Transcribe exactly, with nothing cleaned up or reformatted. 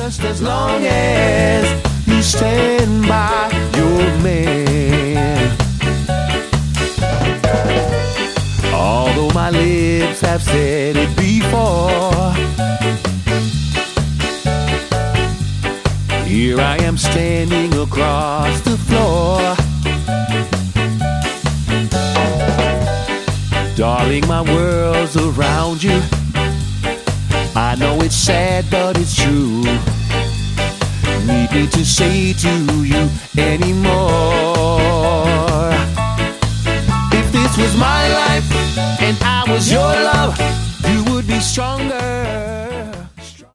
just as long as you stand by your man. Although my lips have said it before, here I am standing across the floor. Darling, my world's around you. I know it's sad, but it's true. Need me to say to you anymore? If this was my life and I was your love, you would be stronger.